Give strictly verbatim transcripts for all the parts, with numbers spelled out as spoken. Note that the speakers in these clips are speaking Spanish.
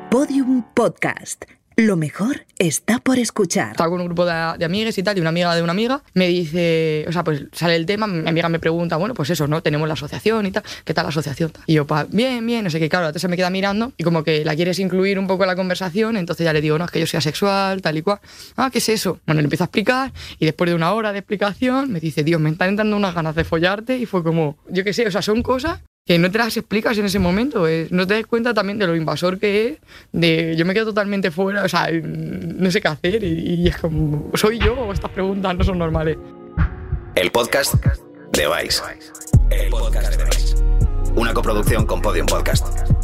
Podium Podcast. Lo mejor está por escuchar. Estaba con un grupo de, de amigas y tal, y una amiga de una amiga me dice, o sea, pues sale el tema, mi amiga me pregunta, bueno, pues eso, ¿no? Tenemos la asociación y tal, ¿qué tal la asociación? Y yo, pa, bien, bien, no sé qué, claro, la tía se me queda mirando y como que la quieres incluir un poco en la conversación, entonces ya le digo, no, es que yo soy asexual, tal y cual. Ah, ¿qué es eso? Bueno, le empiezo a explicar y después de una hora de explicación me dice, Dios, me están entrando unas ganas de follarte, y fue como, yo qué sé, o sea, son cosas que no te las explicas en ese momento, eh. No te das cuenta también de lo invasor que es, de yo me quedo totalmente fuera, o sea, no sé qué hacer y, y es como, ¿soy yo o estas preguntas no son normales? El podcast de Vice. El podcast de Vice. Una coproducción con Podium Podcast.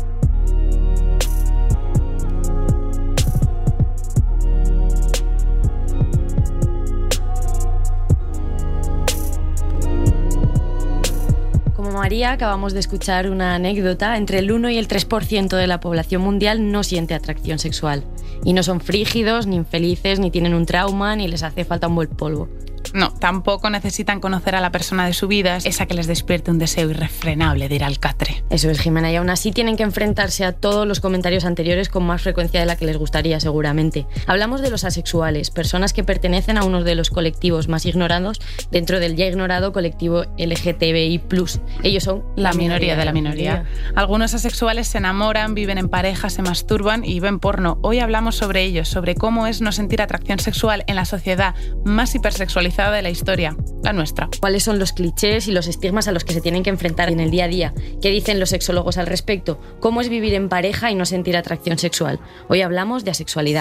Como María, acabamos de escuchar una anécdota. Entre el uno y el tres por ciento de la población mundial no siente atracción sexual. Y no son frígidos, ni infelices, ni tienen un trauma, ni les hace falta un buen polvo. No, tampoco necesitan conocer a la persona de su vida, esa que les despierte un deseo irrefrenable de ir al catre. Eso es, Jimena, y aún así tienen que enfrentarse a todos los comentarios anteriores con más frecuencia de la que les gustaría, seguramente. Hablamos de los asexuales, personas que pertenecen a uno de los colectivos más ignorados dentro del ya ignorado colectivo L G T B I plus. Ellos son la minoría de la minoría. Algunos asexuales se enamoran, viven en pareja, se masturban y ven porno. Hoy hablamos sobre ellos, sobre cómo es no sentir atracción sexual en la sociedad más hipersexualizada de la historia, la nuestra. ¿Cuáles son los clichés y los estigmas a los que se tienen que enfrentar en el día a día? ¿Qué dicen los sexólogos al respecto? ¿Cómo es vivir en pareja y no sentir atracción sexual? Hoy hablamos de asexualidad.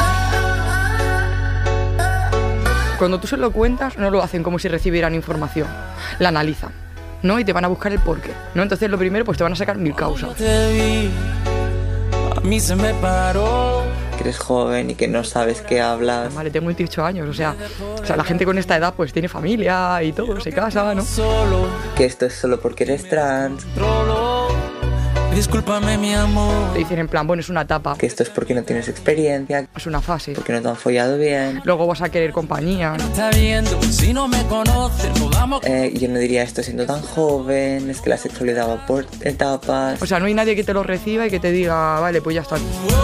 Cuando tú se lo cuentas, no lo hacen como si recibieran información, la analizan, ¿no? Y te van a buscar el porqué, ¿no? Entonces lo primero, pues te van a sacar mil causas. A mí se me paró. Que eres joven y que no sabes qué hablas. Vale, tengo veintiocho años, o sea, o sea, la gente con esta edad pues tiene familia y todo, se casa, ¿no? Que esto es solo porque eres trans. Discúlpame, mi amor. Te dicen en plan, bueno, es una etapa. Que esto es porque no tienes experiencia. Es una fase. Porque no te han follado bien. Luego vas a querer compañía. Está viendo, si no me conoces, no vamos. Eh, yo no diría esto siendo tan joven, es que la sexualidad va por etapas. O sea, no hay nadie que te lo reciba y que te diga, vale, pues ya está.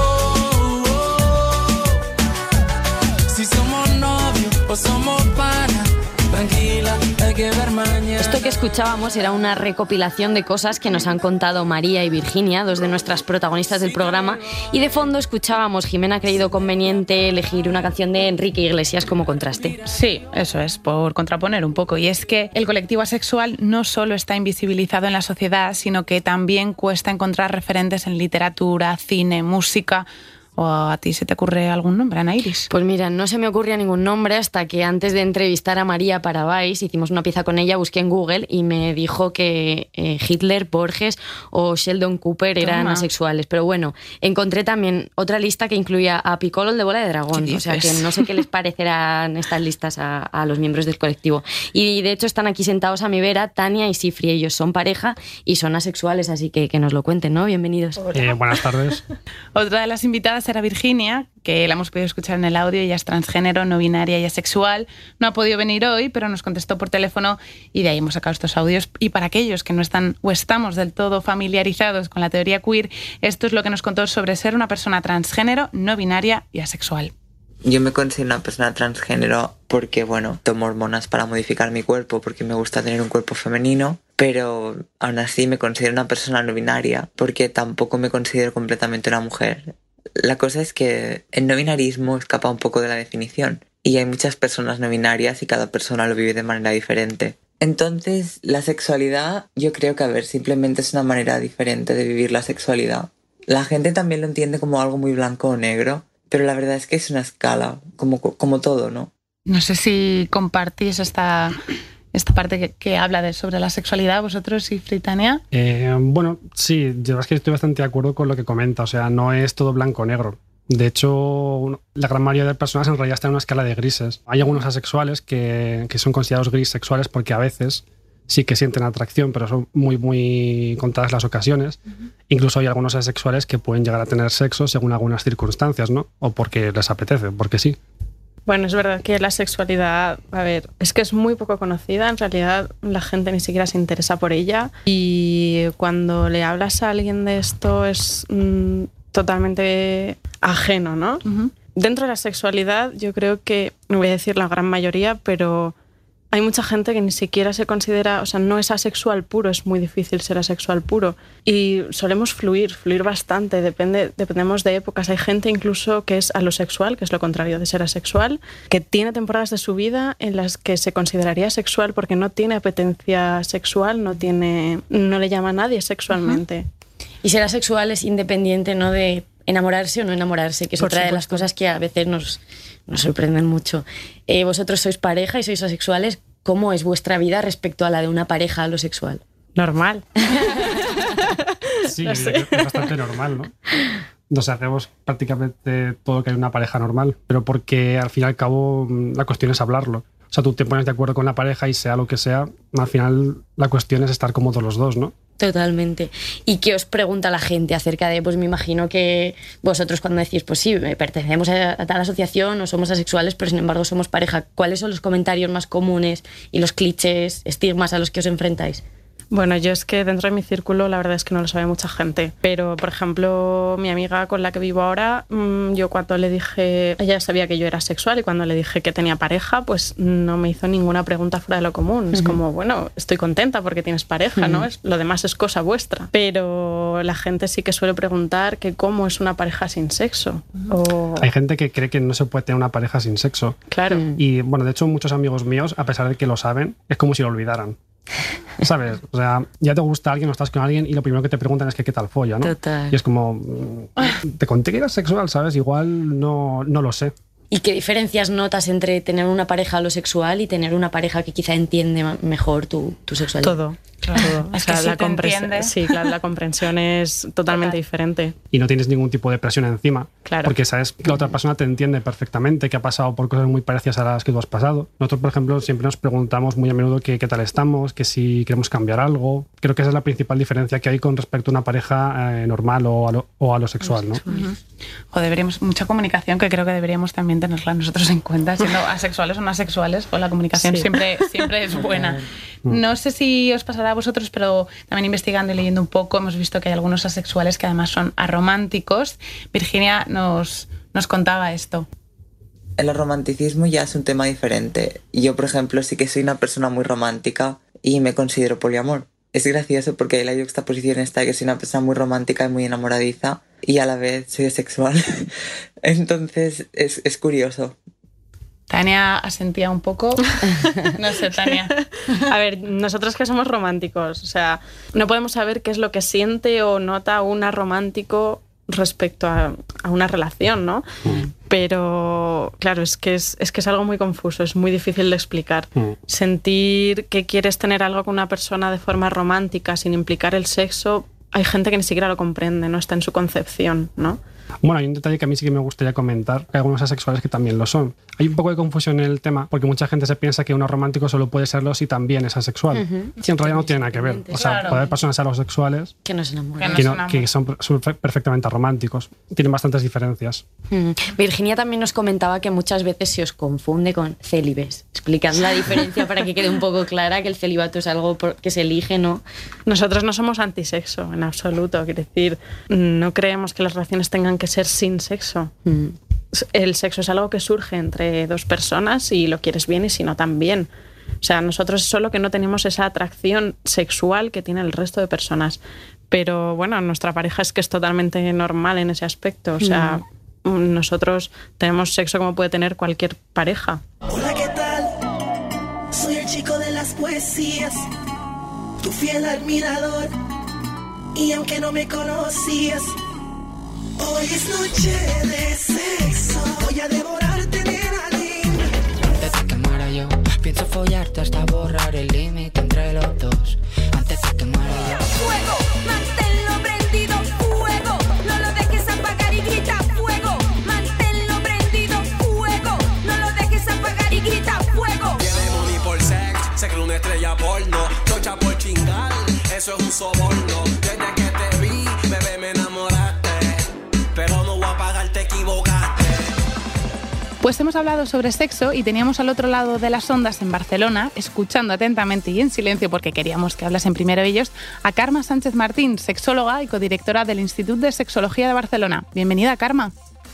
Si somos novios o somos panas, tranquila, hay que ver mañana. Esto que escuchábamos era una recopilación de cosas que nos han contado María y Virginia, dos de nuestras protagonistas del programa, y de fondo escuchábamos, Jimena ha creído conveniente elegir una canción de Enrique Iglesias como contraste. Sí, eso es, por contraponer un poco. Y es que el colectivo asexual no solo está invisibilizado en la sociedad, sino que también cuesta encontrar referentes en literatura, cine, música. ¿O a ti se te ocurre algún nombre, Ana Iris? Pues mira, no se me ocurría ningún nombre hasta que antes de entrevistar a María para Vice, hicimos una pieza con ella, busqué en Google y me dijo que eh, Hitler, Borges o Sheldon Cooper eran Toma. asexuales. Pero bueno, encontré también otra lista que incluía a Piccolo, el de Bola de Dragón. O sea que no sé qué les parecerán estas listas a, a los miembros del colectivo. Y de hecho están aquí sentados a mi vera Tania y Sifri. Ellos son pareja y son asexuales, así que que nos lo cuenten, ¿no? Bienvenidos. Eh, buenas tardes. Otra de las invitadas era Virginia, que la hemos podido escuchar en el audio. Ella es transgénero, no binaria y asexual. No ha podido venir hoy, pero nos contestó por teléfono y de ahí hemos sacado estos audios. Y para aquellos que no están o estamos del todo familiarizados con la teoría queer, esto es lo que nos contó sobre ser una persona transgénero, no binaria y asexual. Yo me considero una persona transgénero porque, bueno, tomo hormonas para modificar mi cuerpo porque me gusta tener un cuerpo femenino, pero aún así me considero una persona no binaria porque tampoco me considero completamente una mujer. La cosa es que el no binarismo escapa un poco de la definición y hay muchas personas no binarias y cada persona lo vive de manera diferente. Entonces, la sexualidad, yo creo que, a ver, simplemente es una manera diferente de vivir la sexualidad. La gente también lo entiende como algo muy blanco o negro, pero la verdad es que es una escala, como, como todo, ¿no? No sé si compartís esta... esta parte que, que habla de, sobre la sexualidad, vosotros y Fritania. Eh, bueno, sí, yo es que estoy bastante de acuerdo con lo que comenta, o sea, no es todo blanco o negro. De hecho, la gran mayoría de personas en realidad están en una escala de grises. Hay algunos asexuales que, que son considerados gris sexuales porque a veces sí que sienten atracción, pero son muy, muy contadas las ocasiones. Uh-huh. Incluso hay algunos asexuales que pueden llegar a tener sexo según algunas circunstancias, ¿no? O porque les apetece, porque sí. Bueno, es verdad que la sexualidad, a ver, es que es muy poco conocida, en realidad la gente ni siquiera se interesa por ella y cuando le hablas a alguien de esto es mmm, totalmente ajeno, ¿no? Uh-huh. Dentro de la sexualidad, yo creo que, no voy a decir la gran mayoría, pero hay mucha gente que ni siquiera se considera, o sea, no es asexual puro, es muy difícil ser asexual puro. Y solemos fluir, fluir bastante, depende, dependemos de épocas. Hay gente incluso que es alosexual, que es lo contrario de ser asexual, que tiene temporadas de su vida en las que se consideraría sexual porque no tiene apetencia sexual, no, tiene, no le llama a nadie sexualmente. Uh-huh. Y ser asexual es independiente, ¿no?, de enamorarse o no enamorarse, que es Por otra supuesto. de las cosas que a veces nos, nos sorprenden mucho. Eh, vosotros sois pareja y sois asexuales. ¿Cómo es vuestra vida respecto a la de una pareja alosexual? Normal. Sí, No es, sé. es bastante normal, ¿no? Nos hacemos prácticamente todo lo que hay en una pareja normal, pero porque al fin y al cabo la cuestión es hablarlo. O sea, tú te pones de acuerdo con la pareja y sea lo que sea, al final la cuestión es estar cómodos los dos, ¿no? Totalmente. ¿Y qué os pregunta la gente acerca de, pues me imagino que vosotros cuando decís, pues sí, pertenecemos a, a tal asociación o somos asexuales, pero sin embargo somos pareja, ¿cuáles son los comentarios más comunes y los clichés, estigmas a los que os enfrentáis? Bueno, yo es que dentro de mi círculo la verdad es que no lo sabe mucha gente. Pero, por ejemplo, mi amiga con la que vivo ahora, yo cuando le dije, ella sabía que yo era sexual y cuando le dije que tenía pareja, pues no me hizo ninguna pregunta fuera de lo común. Uh-huh. Es como, bueno, estoy contenta porque tienes pareja, uh-huh. ¿no? Es, lo demás es cosa vuestra. Pero la gente sí que suele preguntar que cómo es una pareja sin sexo. O... Hay gente que cree que no se puede tener una pareja sin sexo. Claro. Y, bueno, de hecho, muchos amigos míos, a pesar de que lo saben, es como si lo olvidaran. ¿Sabes? O sea, ya te gusta alguien o estás con alguien y lo primero que te preguntan es que qué tal folla, ¿no? Total. Y es como, te conté que eras sexual, ¿sabes? Igual no, no lo sé. ¿Y qué diferencias notas entre tener una pareja alosexual y tener una pareja que quizá entiende mejor tu, tu sexualidad? Todo. Claro, o sea, que si la, te compre- entiende. sí, claro, la comprensión es totalmente Total. diferente. Y no tienes ningún tipo de presión encima. Claro. Porque sabes que la otra persona te entiende perfectamente, que ha pasado por cosas muy parecidas a las que tú has pasado. Nosotros, por ejemplo, siempre nos preguntamos muy a menudo que, qué tal estamos, que si queremos cambiar algo. Creo que esa es la principal diferencia que hay con respecto a una pareja eh, normal o a lo, o a lo sexual, ¿no? Uh-huh. O deberíamos, mucha comunicación que creo que deberíamos también tenerla nosotros en cuenta, siendo asexuales o no asexuales, o la comunicación Sí. siempre, siempre es buena. No sé si os pasará a vosotros, pero también investigando y leyendo un poco hemos visto que hay algunos asexuales que además son arománticos. Virginia nos, nos contaba esto. El romanticismo ya es un tema diferente. Yo, por ejemplo, sí que soy una persona muy romántica y me considero poliamor. Es gracioso porque hay la juxtaposición esta de que soy una persona muy romántica y muy enamoradiza y a la vez soy asexual. Entonces es, es curioso. Tania asentía un poco. No sé, Tania. A ver, nosotros que somos románticos, o sea, no podemos saber qué es lo que siente o nota un romántico respecto a, a una relación, ¿no? Mm. Pero, claro, es que es, es que es algo muy confuso, es muy difícil de explicar. Mm. Sentir que quieres tener algo con una persona de forma romántica sin implicar el sexo, hay gente que ni siquiera lo comprende, no está en su concepción, ¿no? Bueno, hay un detalle que a mí sí que me gustaría comentar, que hay algunos asexuales que también lo son. Hay un poco de confusión en el tema, porque mucha gente se piensa que uno romántico solo puede serlo si también es asexual. Uh-huh. Si en realidad no tiene nada que ver. O sea, claro. Puede haber personas alosexuales que no se enamoran. Que, no, que son, son perfectamente románticos. Tienen bastantes diferencias. Uh-huh. Virginia también nos comentaba que muchas veces se os confunde con célibes. Explicad la diferencia para que quede un poco clara, que el celibato es algo que se elige, ¿no? Nosotros no somos antisexo, en absoluto. Quiere decir, no creemos que las relaciones tengan que ser sin sexo. Mm. El sexo es algo que surge entre dos personas y lo quieres bien y si no también. O sea, nosotros solo que no tenemos esa atracción sexual que tiene el resto de personas. Pero bueno, nuestra pareja es que es totalmente normal en ese aspecto. O sea, mm. nosotros tenemos sexo como puede tener cualquier pareja. Hola, ¿qué tal? Soy el chico de las poesías, tu fiel admirador. Y aunque no me conocías, hoy es noche de sexo. Voy a devorarte, nena linda. Antes de que muera yo, pienso follarte hasta borrar el límite entre los dos. Antes de que muera yo. Fuego, manténlo prendido, fuego. No lo dejes apagar y grita fuego. Manténlo prendido, fuego. No lo dejes apagar y grita fuego. Tiene money por sex, se cree una estrella porno. Chocha por chingar, eso es un soborno. Desde que te vi, bebé, me enamoraste. Pero no voy a pagar, te equivocaste. Pues hemos hablado sobre sexo y teníamos al otro lado de las ondas en Barcelona, escuchando atentamente y en silencio porque queríamos que hablasen primero ellos, a Carme Sánchez Martín, sexóloga y codirectora del Instituto de Sexología de Barcelona. Bienvenida, Carme.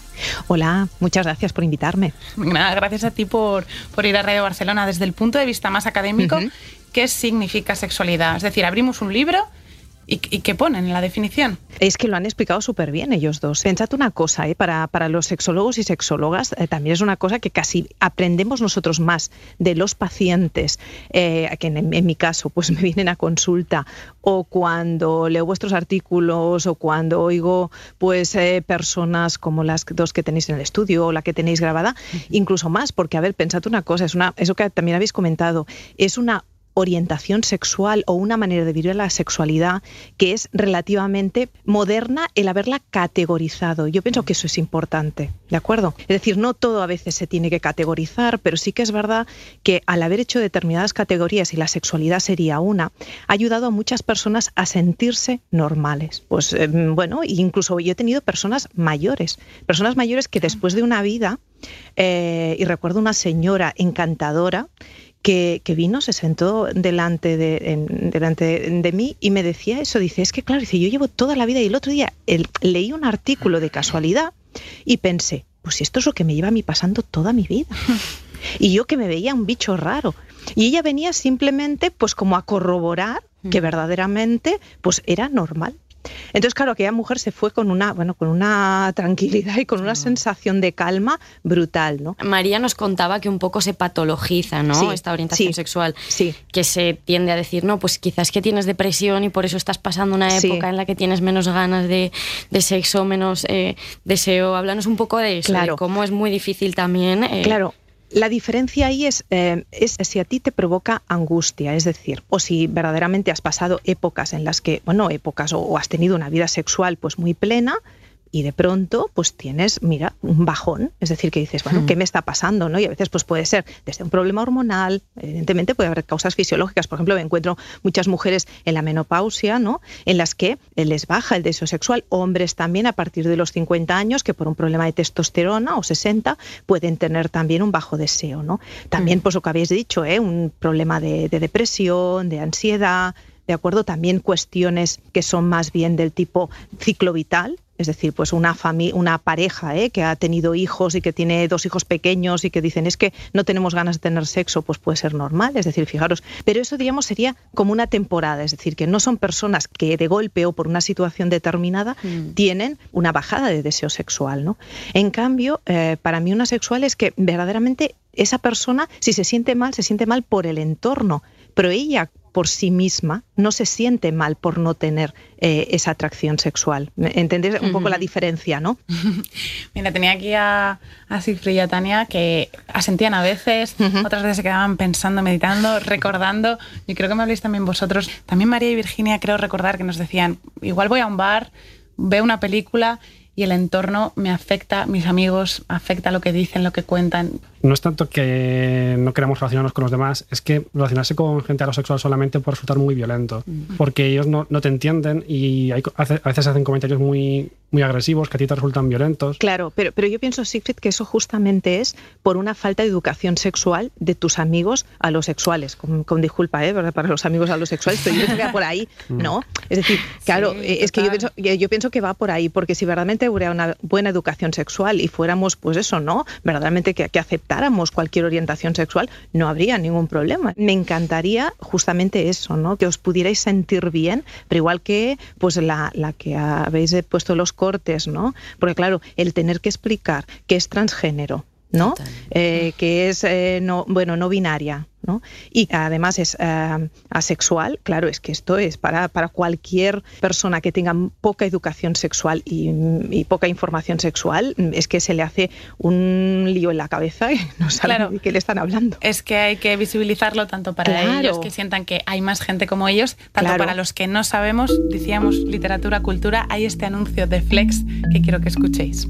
Hola, muchas gracias por invitarme. Nada, gracias a ti por, por ir a Radio Barcelona. Desde el punto de vista más académico, uh-huh. ¿qué significa sexualidad? Es decir, abrimos un libro y, y ¿qué ponen en la definición? Es que lo han explicado súper bien ellos dos. Pensad una cosa, ¿eh? para, para los sexólogos y sexólogas eh, también es una cosa que casi aprendemos nosotros más de los pacientes, eh, que en, en mi caso pues me vienen a consulta, o cuando leo vuestros artículos, o cuando oigo pues eh, personas como las dos que tenéis en el estudio o la que tenéis grabada, uh-huh. incluso más, porque a ver, pensad una cosa, es una, eso que también habéis comentado, es una orientación sexual o una manera de vivir la sexualidad que es relativamente moderna el haberla categorizado. Yo pienso que eso es importante, ¿de acuerdo? Es decir, no todo a veces se tiene que categorizar, pero sí que es verdad que al haber hecho determinadas categorías, y la sexualidad sería una, ha ayudado a muchas personas a sentirse normales. Pues eh, bueno, incluso yo he tenido personas mayores, personas mayores que después de una vida, eh, y recuerdo una señora encantadora, Que, que vino, se sentó delante de, en, delante de, de mí y me decía eso, dice, es que claro, dice, yo llevo toda la vida, y el otro día el, leí un artículo de casualidad y pensé, pues esto es lo que me lleva a mí pasando toda mi vida. Y yo que me veía un bicho raro. Y ella venía simplemente pues como a corroborar que verdaderamente pues era normal. Entonces, claro, aquella mujer se fue con una, bueno, con una tranquilidad y con una sensación de calma brutal, ¿no? María nos contaba que un poco se patologiza, ¿no? Sí, esta orientación sí, sexual. Sí. Que se tiende a decir, no, pues quizás que tienes depresión y por eso estás pasando una época sí. en la que tienes menos ganas de, de sexo, menos eh, deseo. Háblanos un poco de eso, claro. de cómo es muy difícil también. Eh, claro. La diferencia ahí es, eh, es si a ti te provoca angustia, es decir, o si verdaderamente has pasado épocas en las que, bueno, épocas o, o has tenido una vida sexual pues muy plena, y de pronto pues tienes, mira, un bajón, es decir, que dices, bueno, ¿qué me está pasando? ¿no? Y a veces pues puede ser desde un problema hormonal, evidentemente puede haber causas fisiológicas, por ejemplo, me encuentro muchas mujeres en la menopausia, ¿no? En las que les baja el deseo sexual, hombres también a partir de los cincuenta años que por un problema de testosterona o sesenta pueden tener también un bajo deseo, ¿no? También pues lo que habéis dicho, ¿eh? Un problema de, de depresión, de ansiedad, ¿de acuerdo? También cuestiones que son más bien del tipo ciclo vital, es decir, pues una familia, una pareja ¿eh? que ha tenido hijos y que tiene dos hijos pequeños y que dicen es que no tenemos ganas de tener sexo, pues puede ser normal, es decir, fijaros, pero eso digamos sería como una temporada, es decir, que no son personas que de golpe o por una situación determinada mm. tienen una bajada de deseo sexual, ¿no? En cambio, eh, para mí una sexual es que verdaderamente esa persona, si se siente mal, se siente mal por el entorno, pero ella por sí misma no se siente mal por no tener eh, esa atracción sexual. ¿Entendéis un uh-huh. poco la diferencia, no? Mira, tenía aquí a, a Sigfrid y a Tania que asentían a veces, uh-huh. otras veces se quedaban pensando, meditando, recordando. Yo creo que me habléis también vosotros. También María y Virginia creo recordar que nos decían, igual voy a un bar, veo una película y el entorno me afecta, mis amigos, afecta lo que dicen, lo que cuentan. No es tanto que no queramos relacionarnos con los demás, es que relacionarse con gente alosexual solamente puede resultar muy violento, mm. porque ellos no, no te entienden y hay, a veces hacen comentarios muy, muy agresivos que a ti te resultan violentos. Claro, pero, pero yo pienso, Sigfrid, que eso justamente es por una falta de educación sexual de tus amigos alosexuales, con, con disculpa ¿eh? para los amigos alosexuales, pero yo pienso que va por ahí, ¿no? Es decir, claro, sí, es que yo pienso, yo pienso que va por ahí, porque si verdaderamente hubiera una buena educación sexual y fuéramos, pues eso, ¿no? Verdaderamente que, que aceptáramos cualquier orientación sexual, no habría ningún problema. Me encantaría justamente eso, ¿no? Que os pudierais sentir bien, pero igual que pues la, la que habéis puesto los cortes, ¿no? Porque claro, el tener que explicar que es transgénero, ¿no? Eh, que es eh, no, bueno, no binaria, ¿no? Y además es eh, asexual, claro, es que esto es para, para cualquier persona que tenga poca educación sexual y, y poca información sexual, es que se le hace un lío en la cabeza y no saben claro. de qué le están hablando. Es que hay que visibilizarlo tanto para claro. ellos, que sientan que hay más gente como ellos, tanto claro. para los que no sabemos, decíamos literatura, cultura, hay este anuncio de Flex que quiero que escuchéis.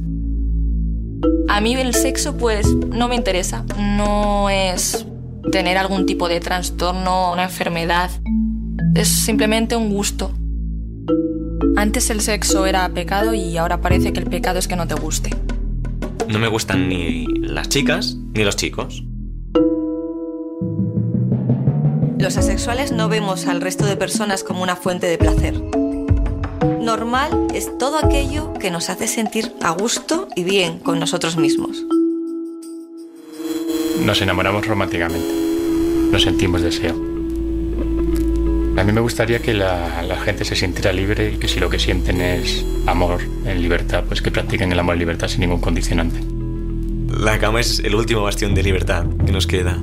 A mí el sexo pues no me interesa, no es tener algún tipo de trastorno o una enfermedad, es simplemente un gusto. Antes el sexo era pecado y ahora parece que el pecado es que no te guste. No me gustan ni las chicas ni los chicos. Los asexuales no vemos al resto de personas como una fuente de placer. Normal es todo aquello que nos hace sentir a gusto y bien con nosotros mismos. Nos enamoramos románticamente, nos sentimos deseo. A mí me gustaría que la, la gente se sintiera libre y que si lo que sienten es amor en libertad, pues que practiquen el amor en libertad sin ningún condicionante. La cama es el último bastión de libertad que nos queda.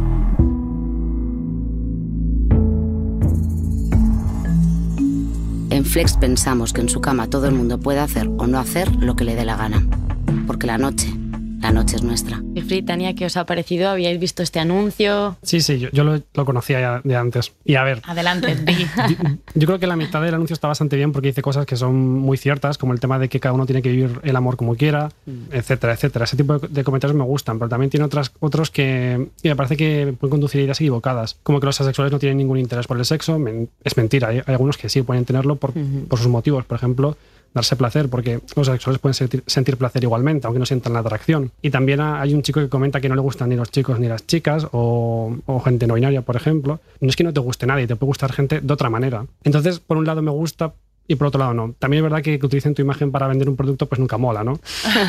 En Flex pensamos que en su cama todo el mundo puede hacer o no hacer lo que le dé la gana. Porque la noche, la noche es nuestra. Ifrit, Tania, ¿qué os ha parecido? ¿Habíais visto este anuncio? Sí, sí, yo, yo lo, lo conocía ya de antes. Y a ver... Adelante, di. Yo creo que la mitad del anuncio está bastante bien porque dice cosas que son muy ciertas, como el tema de que cada uno tiene que vivir el amor como quiera, etcétera, etcétera. Ese tipo de comentarios me gustan, pero también tiene otras, otros que, que me parece que pueden conducir a ideas equivocadas. Como que los asexuales no tienen ningún interés por el sexo. Es mentira, hay, hay algunos que sí pueden tenerlo por, uh-huh. por sus motivos. Por ejemplo, darse placer, porque los asexuales pueden sentir, sentir placer igualmente, aunque no sientan la atracción. Y también hay un chico que comenta que no le gustan ni los chicos ni las chicas, o, o gente no binaria, por ejemplo. No es que no te guste nadie, te puede gustar gente de otra manera. Entonces, por un lado me gusta y por otro lado no. También es verdad que, que utilicen tu imagen para vender un producto, pues nunca mola, ¿no?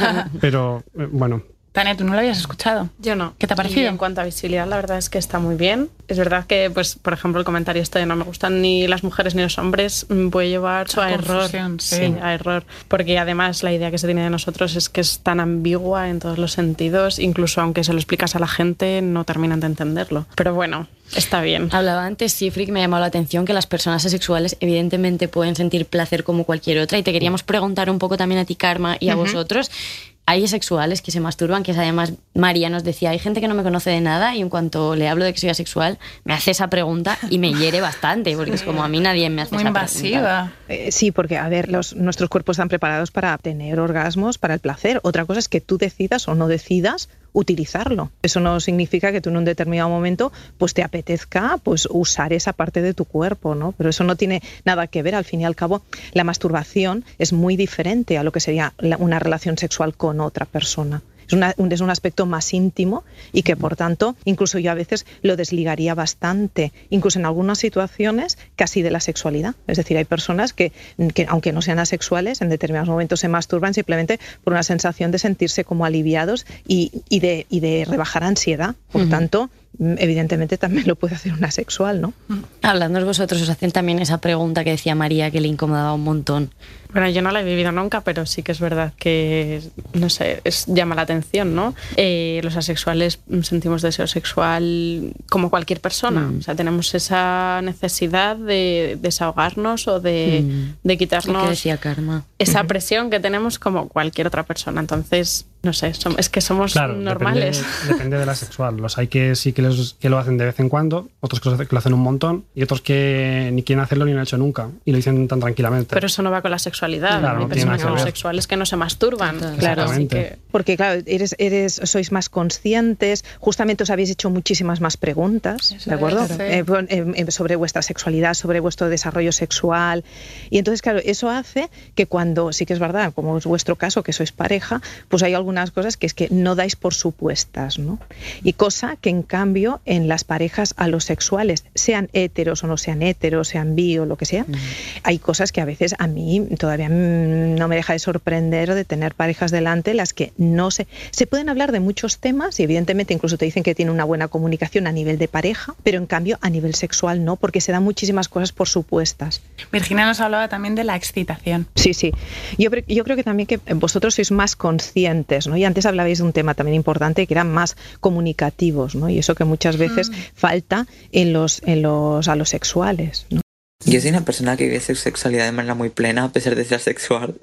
Pero, eh, bueno... Tania, ¿tú no lo habías escuchado? Yo no. ¿Qué te ha parecido? Y en cuanto a visibilidad, la verdad es que está muy bien. Es verdad que, pues, por ejemplo, el comentario este de no me gustan ni las mujeres ni los hombres puede llevar a, a error. Sí. sí, a error. Porque además la idea que se tiene de nosotros es que es tan ambigua en todos los sentidos, incluso aunque se lo explicas a la gente, no terminan de entenderlo. Pero bueno, está bien. Hablaba antes, sí, Frick, me ha llamado la atención que las personas asexuales evidentemente pueden sentir placer como cualquier otra. Y te queríamos preguntar un poco también a ti, Karma, y a uh-huh. vosotros. Hay asexuales que se masturban, que es además María nos decía, hay gente que no me conoce de nada y en cuanto le hablo de que soy asexual, me hace esa pregunta y me hiere bastante, porque es como a mí nadie me hace Muy esa invasiva. pregunta. Eh, sí, porque, a ver, los, nuestros cuerpos están preparados para tener orgasmos, para el placer. Otra cosa es que tú decidas o no decidas utilizarlo. Eso no significa que tú en un determinado momento pues te apetezca pues usar esa parte de tu cuerpo, ¿no? Pero eso no tiene nada que ver. Al fin y al cabo, la masturbación es muy diferente a lo que sería la, una relación sexual con otra persona. Es, una, un, es un aspecto más íntimo y que, por tanto, incluso yo a veces lo desligaría bastante, incluso en algunas situaciones casi de la sexualidad. Es decir, hay personas que, que aunque no sean asexuales, en determinados momentos se masturban simplemente por una sensación de sentirse como aliviados y, y, de, y de rebajar ansiedad. Por uh-huh. tanto, evidentemente también lo puede hacer un asexual, ¿no? Hablando vosotros, os hacen también esa pregunta que decía María que le incomodaba un montón. Bueno, yo no la he vivido nunca, pero sí que es verdad que, no sé, es, llama la atención, ¿no? Eh, los asexuales sentimos deseo sexual como cualquier persona. Mm. O sea, tenemos esa necesidad de desahogarnos o de, mm. de quitarnos ¿Qué decía Karma? esa uh-huh. presión que tenemos como cualquier otra persona. Entonces, no sé, som- es que somos claro, normales. Depende, depende de la sexual. Los hay que sí que, les, que lo hacen de vez en cuando, otros que lo, que lo hacen un montón y otros que ni quieren hacerlo ni lo han hecho nunca y lo dicen tan tranquilamente. Pero eso no va con la sexualidad. Claro, Hay no personas que homosexuales que no se masturban. Claro, así que... porque claro, eres, eres, sois más conscientes, justamente os habéis hecho muchísimas más preguntas, eso ¿de acuerdo? Es, eh, eh, sobre vuestra sexualidad, sobre vuestro desarrollo sexual. Y entonces, claro, eso hace que cuando, sí que es verdad, como es vuestro caso, que sois pareja, pues hay algunas cosas que es que no dais por supuestas, ¿no? Y cosa que en cambio en las parejas alosexuales, sean heteros o no sean heteros, sean bi o lo que sea, mm. hay cosas que a veces a mí todavía no me deja de sorprender de tener parejas delante las que no se... Se pueden hablar de muchos temas y evidentemente incluso te dicen que tienen una buena comunicación a nivel de pareja, pero en cambio a nivel sexual no, porque se dan muchísimas cosas por supuestas. Virginia nos hablaba también de la excitación. Sí, sí. Yo, yo creo que también que vosotros sois más conscientes, ¿no? Y antes hablabais de un tema también importante que eran más comunicativos, ¿no? Y eso que muchas veces mm. falta en los, en los alosexuales, ¿no? Yo soy una persona que vive su sexualidad de manera muy plena, a pesar de ser sexual.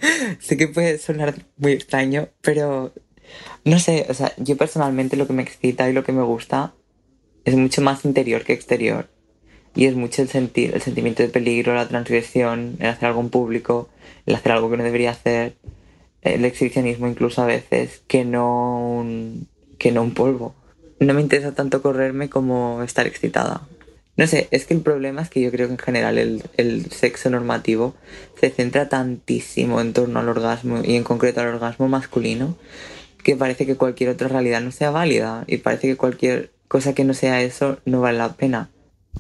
Sé que puede sonar muy extraño, pero no sé, o sea, yo personalmente lo que me excita y lo que me gusta es mucho más interior que exterior. Y es mucho el sentir, el sentimiento de peligro, la transgresión, el hacer algo en público, el hacer algo que no debería hacer, el exhibicionismo incluso a veces, que no un, que no un polvo. No me interesa tanto correrme como estar excitada. No sé, es que el problema es que yo creo que en general el, el sexo normativo se centra tantísimo en torno al orgasmo y en concreto al orgasmo masculino que parece que cualquier otra realidad no sea válida y parece que cualquier cosa que no sea eso no vale la pena.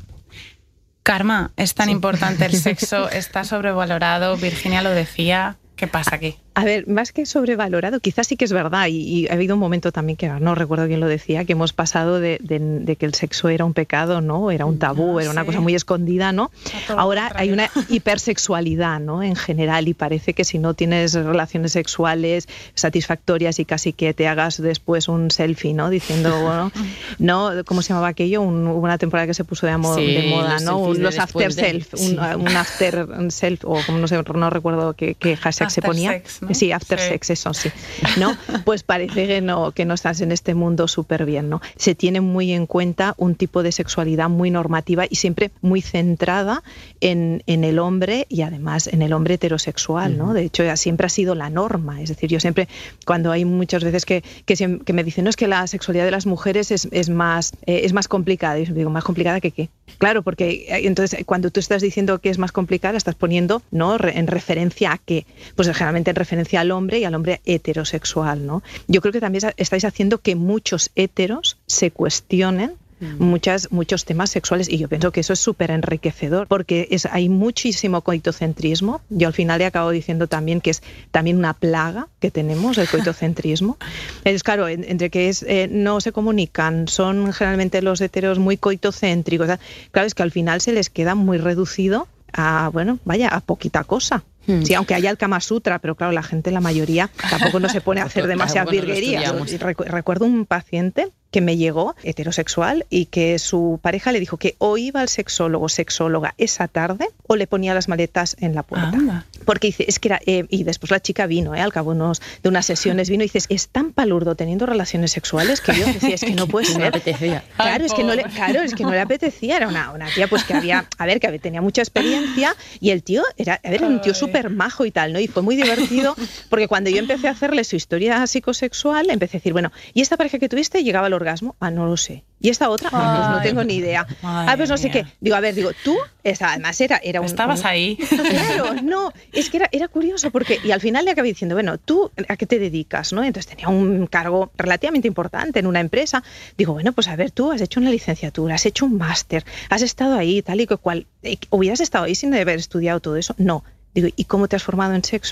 Karma, es tan sí. importante el sexo, está sobrevalorado, Virginia lo decía, ¿qué pasa aquí? A ver, más que sobrevalorado, quizás sí que es verdad, y, y ha habido un momento también que no recuerdo quién lo decía, que hemos pasado de, de, de que el sexo era un pecado, ¿no? Era un tabú, no, era una sí. cosa muy escondida, ¿no? Ahora hay una hipersexualidad, ¿no? En general, y parece que si no tienes relaciones sexuales satisfactorias y casi que te hagas después un selfie, ¿no? Diciendo, bueno, ¿no? ¿Cómo se llamaba aquello? Un, hubo una temporada que se puso de, amo, sí, de moda, ¿no? Los de after de... self, sí. un, un after self, o como no sé, no recuerdo qué, qué hashtag after se ponía. Sex, ¿no? Sí, after sí. sex, eso sí, ¿no? Pues parece que no, que no estás en este mundo súper bien, ¿no? Se tiene muy en cuenta un tipo de sexualidad muy normativa y siempre muy centrada en, en el hombre y además en el hombre heterosexual, ¿no? De hecho, siempre ha sido la norma. Es decir, yo siempre, cuando hay muchas veces que, que, se, que me dicen, no, es que la sexualidad de las mujeres es, es, más, eh, es más complicada. Y yo digo, ¿más complicada que qué? Claro, porque entonces cuando tú estás diciendo que es más complicada, estás poniendo, ¿no? En referencia a qué. Pues generalmente en referencia al hombre y al hombre heterosexual, ¿no? Yo creo que también estáis haciendo que muchos heteros se cuestionen Muchas, muchos temas sexuales, y yo pienso que eso es súper enriquecedor porque es, hay muchísimo coitocentrismo. Yo al final le acabo diciendo también que es también una plaga que tenemos, el coitocentrismo. Es claro, entre que es, eh, no se comunican, son generalmente los heteros muy coitocéntricos, ¿verdad? Claro, es que al final se les queda muy reducido a, bueno, vaya, a poquita cosa. Sí, aunque haya el Kama Sutra, pero claro, la gente, la mayoría, tampoco no se pone a hacer demasiadas bueno, virguerías. Recu- recuerdo un paciente que me llegó, heterosexual, y que su pareja le dijo que o iba al sexólogo, sexóloga esa tarde, o le ponía las maletas en la puerta. Ah, porque dice, es que era, eh, y después la chica vino, eh, al cabo unos, de unas sesiones vino, y dices, es tan palurdo teniendo relaciones sexuales que yo decía, es que no puede ser. No le apetecía. Claro, es que no le, claro, es que no le apetecía. Era una, una tía pues que había, a ver, que tenía mucha experiencia, y el tío era, a ver, era un tío súper majo y tal, ¿no? Y fue muy divertido, porque cuando yo empecé a hacerle su historia psicosexual, empecé a decir, bueno, ¿y esta pareja que tuviste llegaba al orgasmo? Ah, no lo sé. ¿Y esta otra? Ah, pues no tengo ni idea. Ah, pues no sé qué. Digo, a ver, digo, tú, esta, además era, era un... Estabas un, ahí. Claro, no, es que era, era curioso porque, y al final le acabé diciendo, bueno, ¿tú a qué te dedicas? ¿No? Entonces tenía un cargo relativamente importante en una empresa. Digo, bueno, pues a ver, tú has hecho una licenciatura, has hecho un máster, has estado ahí, tal y cual. ¿Hubieras estado ahí sin haber estudiado todo eso? No. Digo, ¿y cómo te has formado en sexo?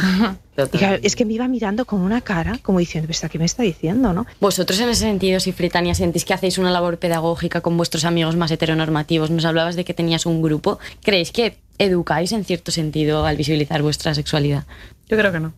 Y claro, es que me iba mirando con una cara como diciendo, ¿qué me está diciendo? ¿No? Vosotros en ese sentido, si Fritania, sentís que hacéis una labor pedagógica con vuestros amigos más heteronormativos, nos hablabas de que tenías un grupo, ¿creéis que educáis en cierto sentido al visibilizar vuestra sexualidad? Yo creo que no.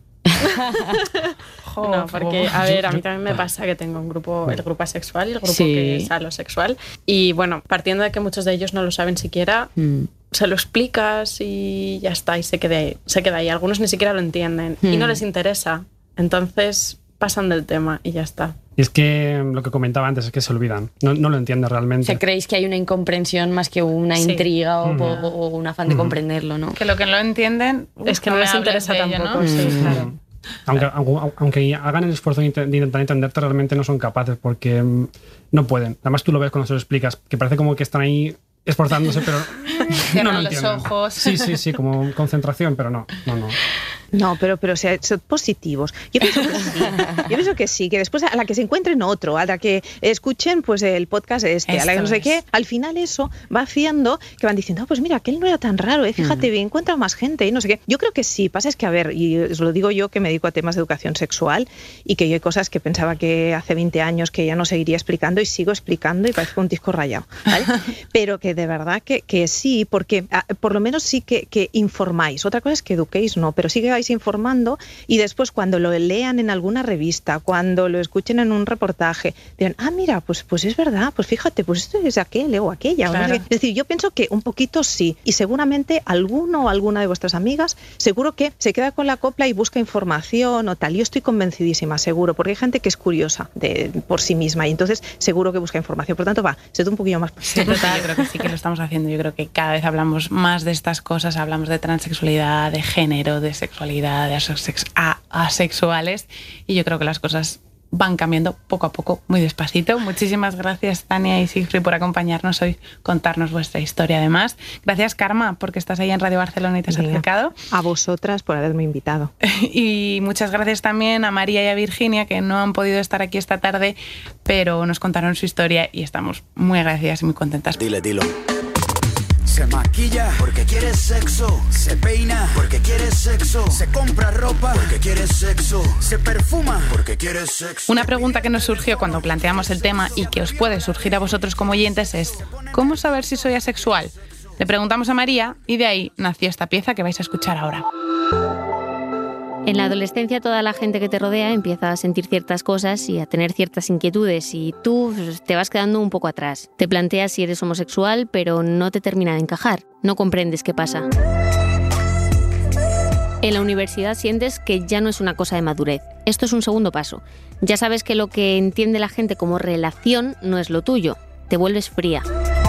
No, porque, a ver, a mí también me pasa que tengo un grupo, el grupo asexual y el grupo sí. que es alosexual. Y bueno, partiendo de que muchos de ellos no lo saben siquiera, mm. se lo explicas y ya está, y se queda ahí. Se queda ahí. Algunos ni siquiera lo entienden mm. y no les interesa. Entonces pasan del tema y ya está. Y es que lo que comentaba antes es que se olvidan, no, no lo entiendo realmente. O sea, ¿creéis que hay una incomprensión más que una sí. intriga o, mm. o, o un afán mm. de comprenderlo, no? Que lo que no entienden es que no, no les interesa tampoco. ¿No? Sí, mm. claro. Aunque, aunque hagan el esfuerzo de intentar entenderte, realmente no son capaces porque no pueden. Además tú lo ves cuando se lo explicas, que parece como que están ahí esforzándose, pero no lo entienden. Los ojos. Sí, sí, sí, como concentración, pero no, no, no. No, pero, pero o sea, son positivos. Yo pienso que sí. Yo pienso que sí, que después a la que se encuentren otro, a la que escuchen pues el podcast este, Esto a la que no sé es. qué, al final eso va haciendo que van diciendo, oh, pues mira, aquel no era tan raro, ¿eh? Fíjate, mm. encuentra más gente y no sé qué. Yo creo que sí, pasa es que, a ver, y os lo digo yo que me dedico a temas de educación sexual y que yo hay cosas que pensaba que hace veinte años que ya no seguiría explicando y sigo explicando y parece un disco rayado, ¿vale? Pero que de verdad que, que sí, porque a, por lo menos sí que, que informáis. Otra cosa es que eduquéis, no, pero sí que vais informando y después cuando lo lean en alguna revista, cuando lo escuchen en un reportaje, dirán, ah, mira, pues, pues es verdad, pues fíjate, pues esto es aquel o aquella. Claro. Es decir, yo pienso que un poquito sí, y seguramente alguno o alguna de vuestras amigas seguro que se queda con la copla y busca información o tal. Yo estoy convencidísima, seguro, porque hay gente que es curiosa de, por sí misma y entonces seguro que busca información. Por tanto, va, sé tú un poquillo más. Sí, total, yo creo que sí que lo estamos haciendo. Yo creo que cada vez hablamos más de estas cosas, hablamos de transexualidad, de género, de sexualidad, de asex- a- asexuales, y yo creo que las cosas van cambiando poco a poco, muy despacito. Muchísimas gracias, Tania y Siegfried, por acompañarnos hoy, contarnos vuestra historia además. Gracias, Karma, porque estás ahí en Radio Barcelona y te has Mira, acercado. A vosotras por haberme invitado. Y muchas gracias también a María y a Virginia, que no han podido estar aquí esta tarde, pero nos contaron su historia y estamos muy agradecidas y muy contentas. Dile, dilo. Se maquilla porque quiere sexo, se peina porque quiere sexo, se compra ropa porque quiere sexo, se perfuma porque quiere sexo. Una pregunta que nos surgió cuando planteamos el tema y que os puede surgir a vosotros como oyentes es ¿cómo saber si soy asexual? Le preguntamos a María y de ahí nació esta pieza que vais a escuchar ahora. En la adolescencia toda la gente que te rodea empieza a sentir ciertas cosas y a tener ciertas inquietudes y tú te vas quedando un poco atrás. Te planteas si eres homosexual, pero no te termina de encajar. No comprendes qué pasa. En la universidad sientes que ya no es una cosa de madurez. Esto es un segundo paso. Ya sabes que lo que entiende la gente como relación no es lo tuyo. Te vuelves fría.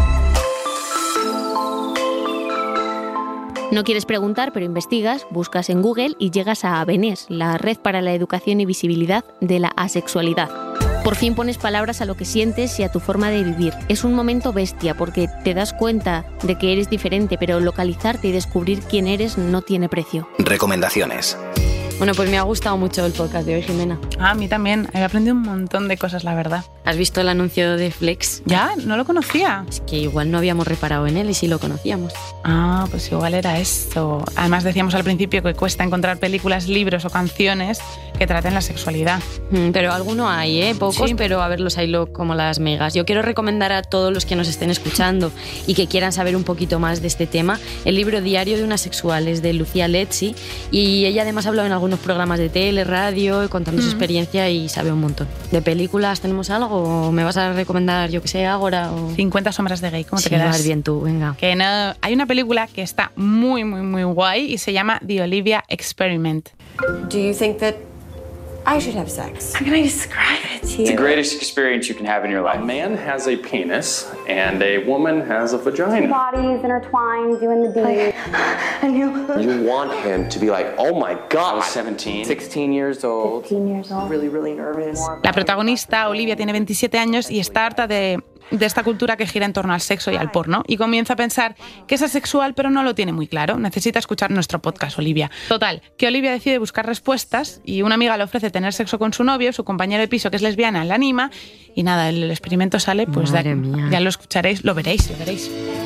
No quieres preguntar, pero investigas, buscas en Google y llegas a Avenés, la red para la educación y visibilidad de la asexualidad. Por fin pones palabras a lo que sientes y a tu forma de vivir. Es un momento bestia porque te das cuenta de que eres diferente, pero localizarte y descubrir quién eres no tiene precio. Recomendaciones. Bueno, pues me ha gustado mucho el podcast de hoy, Jimena. Ah, a mí también. He aprendido un montón de cosas, la verdad. ¿Has visto el anuncio de Flex? Ya, no lo conocía. Es que igual no habíamos reparado en él y sí lo conocíamos. Ah, pues igual era esto. Además decíamos al principio que cuesta encontrar películas, libros o canciones que traten la sexualidad. Mm, pero alguno hay, ¿eh? Pocos, Sí. pero a verlos hay lo- como las megas. Yo quiero recomendar a todos los que nos estén escuchando y que quieran saber un poquito más de este tema el libro Diario de una sexual, es de Lucía Lezzi y ella además ha hablado en algunos programas de tele, radio, contando su Mm. experiencia y sabe un montón. ¿De películas tenemos algo o me vas a recomendar, yo que sé, Ágora o...? cincuenta sombras de Grey, ¿cómo te Sí, quedas? vas bien tú, venga. Que no, hay una película que está muy, muy, muy guay y se llama The Olivia Experiment. Do you think that I should have sex? How can I describe it to It's the greatest experience you can have in your life. A man has a penis and a woman has a vagina. Bodies intertwined, doing the deed. And you, You want him to be like, oh my God. I was seventeen. sixteen years old. fifteen years old. Really, really nervous. La protagonista, Olivia, tiene veintisiete años y está harta de, de esta cultura que gira en torno al sexo y al porno y comienza a pensar que es asexual pero no lo tiene muy claro. Necesita escuchar nuestro podcast, Olivia. Total, que Olivia decide buscar respuestas y una amiga le ofrece tener sexo con su novio, su compañero de piso que es lesbiana la anima y nada, el experimento sale, pues Madre ya, mía. ya lo escucharéis, lo veréis, lo veréis.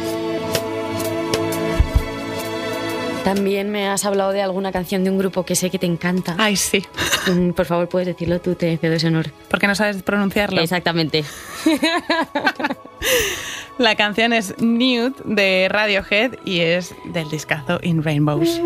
También me has hablado de alguna canción de un grupo que sé que te encanta. Ay, sí. Mm, Por favor, puedes decirlo tú, te cedo ese honor. Porque no sabes pronunciarlo. Exactamente. La canción es Nude de Radiohead y es del discazo In Rainbows.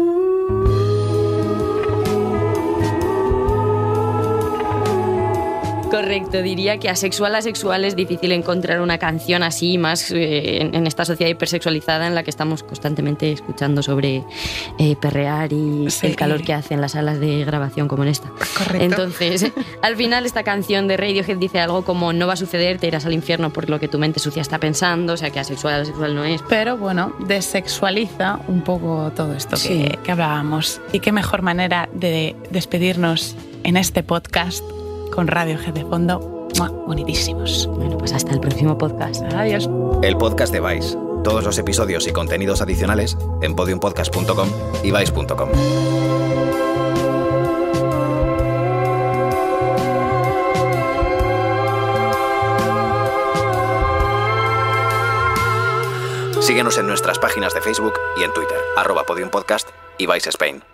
Correcto, diría que asexual asexual es difícil encontrar una canción así, más eh, en, en esta sociedad hipersexualizada en la que estamos constantemente escuchando sobre eh, perrear y Sí. el calor que hace en las salas de grabación como en esta. Correcto. Entonces, al final esta canción de Radiohead dice algo como no va a suceder, te irás al infierno por lo que tu mente sucia está pensando, o sea que asexual asexual no es. Pero bueno, desexualiza un poco todo esto que, Sí. que hablábamos. Y qué mejor manera de despedirnos en este podcast con Radiohead de fondo. ¡Mua! Bonitísimos. Bueno, pues hasta el próximo podcast. Adiós. El podcast de Vice. Todos los episodios y contenidos adicionales en podium podcast punto com y vice punto com. Síguenos en nuestras páginas de Facebook y en Twitter, arroba Podium Podcast y Vice Spain.